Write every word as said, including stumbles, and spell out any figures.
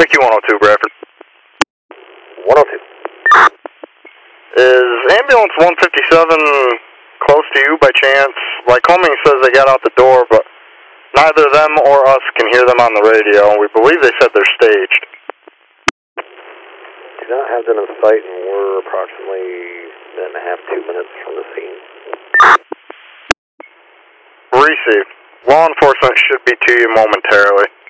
Mickey one oh two, Bradford. one oh two. Is ambulance one fifty-seven close to you by chance? Lycoming says they got out the door, but neither them or us can hear them on the radio. We believe they said they're staged. Do not have them in sight, and we're approximately a minute and a half, two minutes from the scene. Receive. Law enforcement should be to you momentarily.